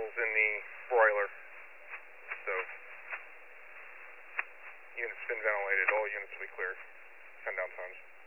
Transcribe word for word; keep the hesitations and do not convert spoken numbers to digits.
panels in the broiler. So, unit's been ventilated, all units will be clear. Send down times.